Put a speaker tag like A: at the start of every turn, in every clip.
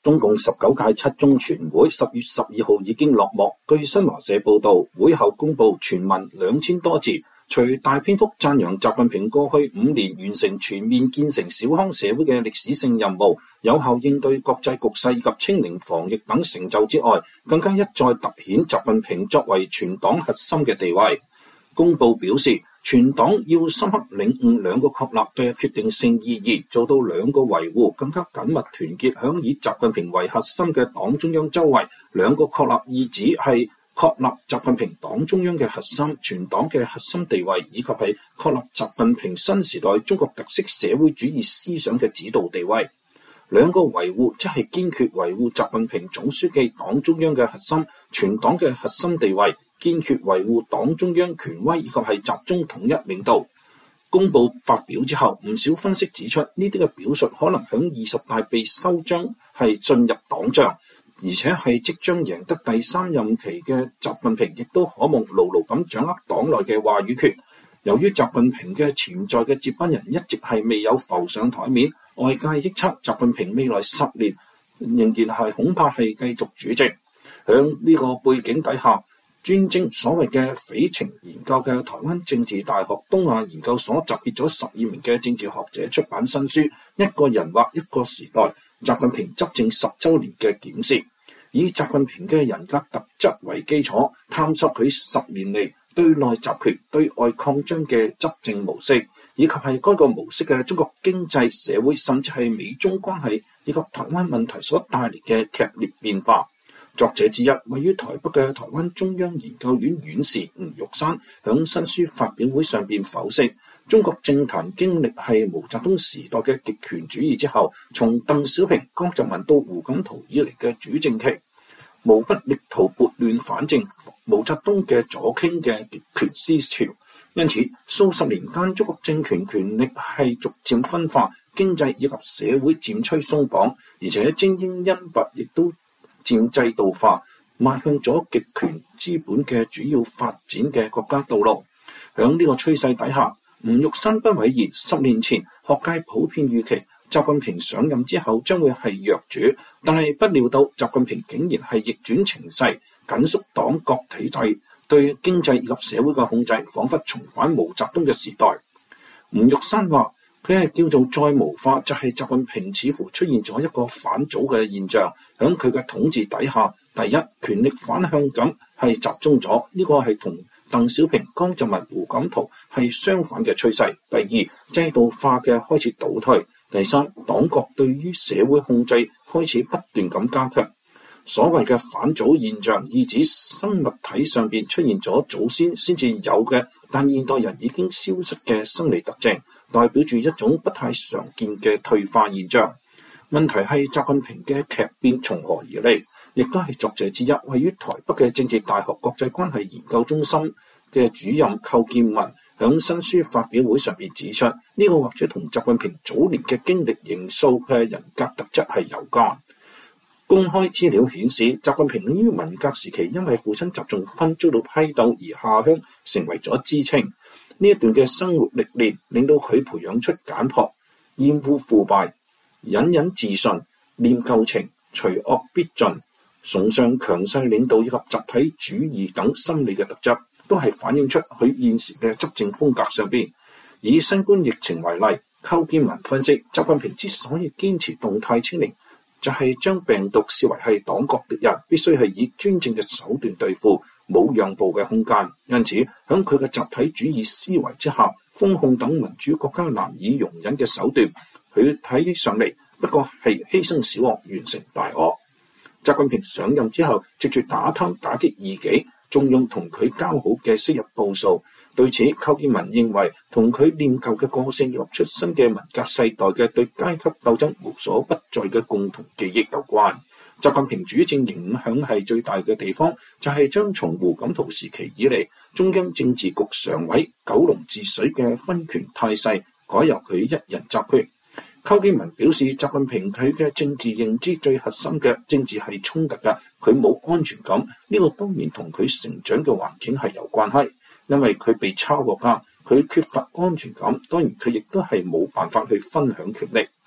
A: 中共19屆七中全會10月12號已經落幕。據新華社報道，會後公布全文2000多字，除大篇幅讚揚習近平過去5年完成全面建成小康社會嘅歷史性任務，有效應對國際局勢以及清零防疫等成就之外，更加一再凸顯習近平作為全黨核心嘅地位。公報表示，全黨要深刻領悟兩個確立嘅決定性意義，做到兩個維護，更加緊密團結響以習近平為核心嘅黨中央周圍。兩個確立意指係確立習近平黨中央嘅核心、全黨嘅核心地位，以及係確立習近平新時代中國特色社會主義思想嘅指導地位。兩個維護即係堅決維護習近平總書記黨中央嘅核心、全黨嘅核心地位，堅決維護黨中央權威以及係集中統一領導。公報發表之後，唔少分析指出，呢啲嘅表述可能響20大被收章，係進入黨章，而且係即將贏得第3任期嘅習近平，亦都可望牢牢咁掌握黨內嘅話語權。由於習近平嘅潛在嘅接班人一直係未有浮上台面，外界臆測習近平未來10年仍然係恐怕係繼續主席。響呢個背景底下，專精所謂嘅匪情研究嘅台灣政治大學東亞研究所集結咗12名嘅政治學者出版新書《一個人或一個時代：習近平執政10週年嘅檢視》，以習近平嘅人格特質為基礎，探索佢10年嚟對內集權、對外擴張嘅執政模式，以及係該個模式嘅中國經濟、社會甚至係美中關係以及台灣問題所帶嚟嘅劇烈變化。作者之一，位於台北嘅台灣中央研究院院士吳玉山響新書發表會上邊剖析，中國政壇經歷係毛澤東時代嘅極權主義之後，從鄧小平、江澤民到胡錦濤以嚟嘅主政期，無不力圖撥亂反正毛澤東嘅左傾嘅極權思潮。因此，數十年間，中國政權權力係逐漸分化，經濟以及社會漸趨鬆綁，而且精英恩拔亦都漸制度化，邁向咗極權資本嘅主要發展嘅國家道路。響呢個趨勢底下，吳玉山不諱言，10年前學界普遍預期習近平上任之後將會係弱主，但係不料到習近平竟然係逆轉情勢，緊縮黨國體制，對經濟以及社會嘅控制，彷彿重返毛澤東嘅時代。吳玉山話，佢係叫做再無化，就係習近平似乎出現咗一個反祖嘅現象。響佢嘅統治底下，第一，權力反向感係集中咗，呢個係同鄧小平、江澤民、胡錦濤係相反嘅趨勢。第二，制度化嘅開始倒退。第三，黨國對於社會控制開始不斷咁加強。所謂嘅反祖現象，意指生物體上邊出現咗祖先先至有嘅，但現代人已經消失嘅生理特徵，代表住一種不太常見嘅退化現象。問題係習近平嘅劇變從何而嚟？亦都係作者之一，位於台北嘅政治大學國際關係研究中心嘅主任寇建文響新書發表會上邊指出，呢個或者同習近平早年嘅經歷形塑嘅人格特質係有關。公開資料顯示，習近平於文革時期因為父親習仲勳遭到批鬥而下鄉，成為咗知青。呢一段嘅生活歷練令到佢培養出簡樸、厭惡腐敗、隱忍自信、念舊情、除惡必盡、崇尚強勢領導以及集體主義等心理嘅特質，都係反映出佢現時嘅執政風格上邊。以新冠疫情為例，寇建文分析，習近平之所以堅持動態清零，就係將病毒視為係黨國敵人，必須係以專政嘅手段對付，冇讓步嘅空間。因此，喺佢嘅集體主義思維之下，封控等民主國家難以容忍嘅手段，佢睇起上嚟不過係犧牲小惡，完成大惡。習近平上任之後，藉住打貪打擊異己，重用同佢交好嘅昔日部屬。對此，寇建文認為同佢念舊嘅個性以及出身嘅文革世代嘅對階級鬥爭無所不在嘅共同記憶有關。習近平主政影響係最大嘅地方，就係將從胡錦濤時期以嚟中央政治局常委九龍治水嘅分權態勢，改由佢一人集權。寇建文表示，習近平佢嘅政治認知最核心嘅政治係衝突嘅，佢冇安全感，呢個當然同佢成長嘅環境係有關係，因為佢被抄過家，佢缺乏安全感，當然佢亦都係冇辦法去分享權力。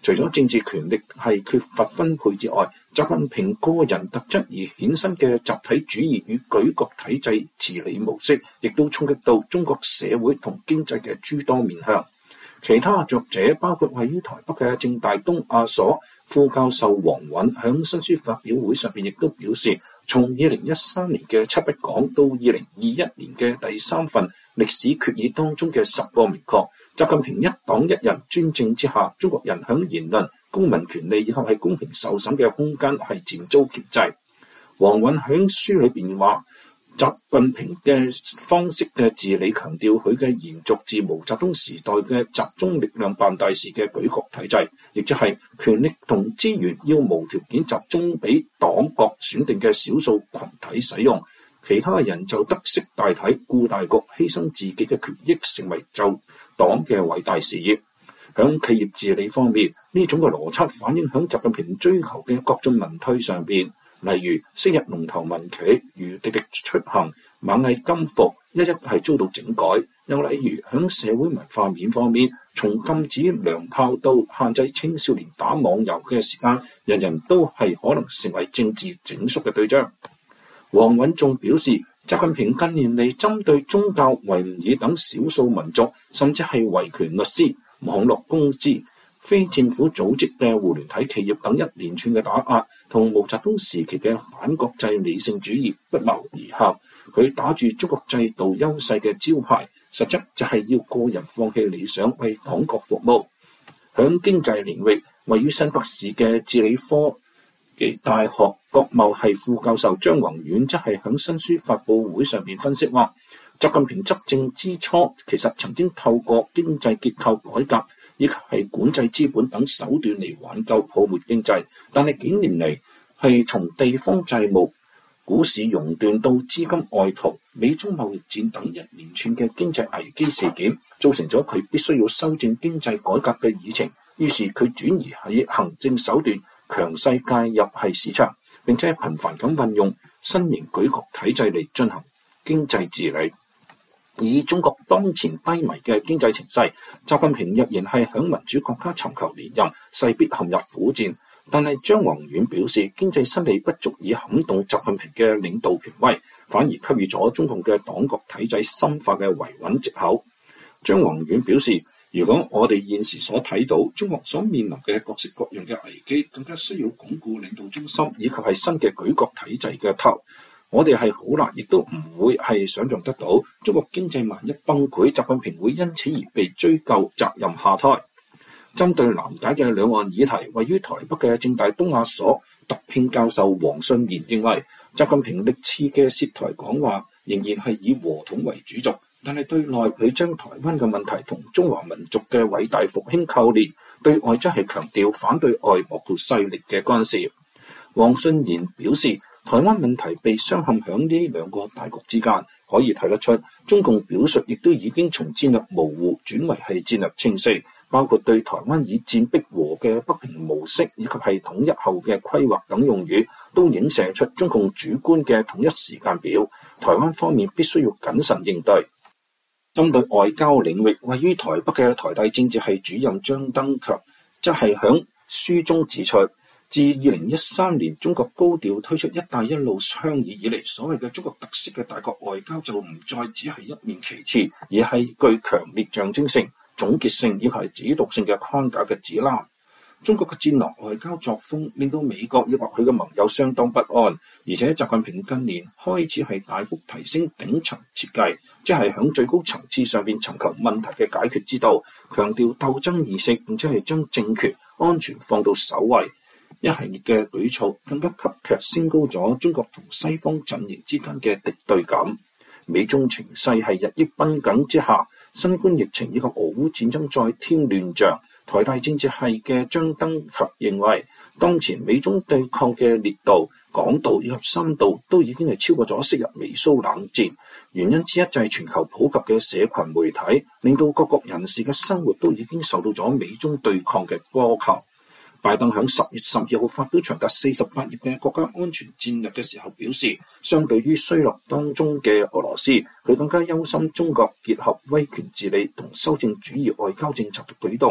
A: 除咗政治權力係缺乏分配之外，習近平個人特質而衍生嘅集體主義與舉國體制治理模式，亦都衝擊到中國社會同經濟嘅諸多面向。其他作者包括位於台北嘅政大東亞所副教授黃允響新書發表會上邊亦都表示，從2013年嘅七不講到2021年嘅第3份歷史決議當中嘅10個明確，習近平一黨一人專政之下，中國人響言論、公民權利以及係公平受審嘅空間係漸遭鉗制。黃允響書裏邊話，習近平嘅方式嘅治理強調佢嘅延續自毛澤東時代嘅集中力量辦大事嘅舉國體制，亦即係權力同資源要無條件集中俾黨國選定嘅少數群體使用，其他人就得悉大體顧大局，犧牲自己嘅權益，成為就黨嘅偉大事業。響企業治理方面，呢種嘅邏輯反映響習近平追求嘅各種民退上邊。例如昔日龍頭民企如滴滴出行、螞蟻金服一係遭到整改，又例如響社會文化面方面，從禁止娘炮到限制青少年打網遊嘅時間，人人都係可能成為政治整肅嘅對象。黃允仲表示，習近平近年嚟針對宗教、維吾爾等少數民族，甚至係維權律師、網絡公司、非政府組織嘅互聯體企業等一連串嘅打壓，同毛澤東時期嘅反國際理性主義不謀而合。佢打住中國制度優勢嘅招牌，實質就係要個人放棄理想，為黨國服務。響經濟領域，位於新北市嘅治理科技大學國貿系副教授張宏遠則係響新書發佈會上面分析話，習近平執政之初，其實曾經透過經濟結構改革以及係管制資本等手段嚟挽救泡沫經濟，但係幾年嚟係從地方債務、股市熔斷到資金外逃、美中貿易戰等一連串嘅經濟危機事件，造成咗佢必須要修正經濟改革嘅議程。於是佢轉移喺行政手段，強勢介入係市場，並且頻繁咁運用新型舉國體制嚟進行經濟治理。以中國當前低迷嘅經濟情勢，習近平若然係響民主國家尋求連任，勢必陷入苦戰。但係張宏遠表示，經濟失利不足以撼動習近平嘅領導權威，反而給予咗中共嘅黨國體制深化嘅維穩藉口。張宏遠表示，如果我哋現時所睇到中國所面臨嘅各式各樣嘅危機，更加需要鞏固領導中心以及係新嘅舉國體制嘅頭。我哋係好難，亦都唔會係想象得到，中國經濟萬一崩潰，習近平會因此而被追究責任下台。針對南解嘅兩岸議題，位於台北嘅政大東亞所特聘教授黃信賢認為，習近平歷次嘅涉台講話仍然係以和統為主軸，但係對內佢將台灣嘅問題同中華民族嘅偉大復興扣連，對外則係強調反對外國勢力嘅干涉。黃信賢表示，台灣問題被鑲嵌響呢兩個大局之間，可以睇得出中共表述亦都已經從戰略模糊轉為係戰略清晰，包括對台灣以戰逼和嘅北平模式以及係統一後嘅規劃等用語，都影射出中共主觀嘅統一時間表。台灣方面必須要謹慎應對。針對外交領域，位於台北嘅台大政治系主任張登強則係響書中指出，自2013年中國高調推出一帶一路倡議以嚟，所謂嘅中國特色嘅大國外交就唔再只係一面旗幟，而係具強烈象徵性、總結性以及係指導性嘅框架嘅指南。中國嘅戰略外交作風令到美國以及佢嘅盟友相當不安，而且習近平近年開始係大幅提升頂層設計，即係響最高層次上邊尋求問題嘅解決之道，強調鬥爭意識，並且係將政權安全放到首位。一系列嘅舉措更加急劇升高咗中國同西方陣營之間嘅敵對感。美中情勢係日益繃緊之下，新冠疫情以及俄烏戰爭再添亂象。台大政治系嘅張登強認為，當前美中對抗嘅烈度、廣度以及深度都已經係超過咗昔日美蘇冷戰。原因之一就係全球普及嘅社群媒體，令到各國人士嘅生活都已經受到咗美中對抗嘅波及。拜登響10月12號發表長達48頁嘅國家安全戰略嘅時候表示，相對於衰落當中嘅俄羅斯，佢更加憂心中國結合威權治理同修正主義外交政策嘅舉動，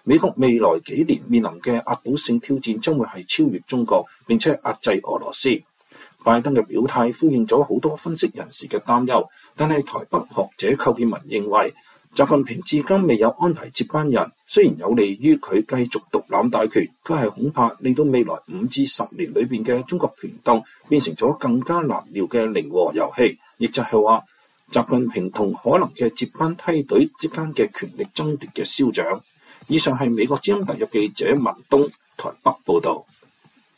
A: 美國未來幾年面臨嘅壓倒性挑戰將會係超越中國，並且壓制俄羅斯。拜登嘅表態呼應咗好多分析人士嘅擔憂，但係台北學者寇建文認為，習近平至今未有安排接班人，雖然有利於佢繼續獨攬大權，佢係恐怕令到未來5至10年裏邊嘅中國權鬥變成咗更加難料嘅零和遊戲，亦就係話習近平同可能嘅接班梯隊之間嘅權力爭奪嘅消長。以上係美國之音特約記者文東台北報導。